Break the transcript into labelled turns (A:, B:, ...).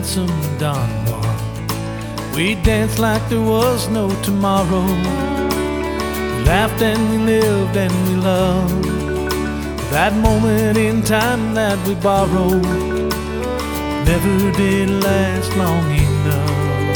A: handsome Don Juan. We danced like there was no tomorrow. We laughed and we lived and we loved. That moment in time that we borrowed never did last long enough.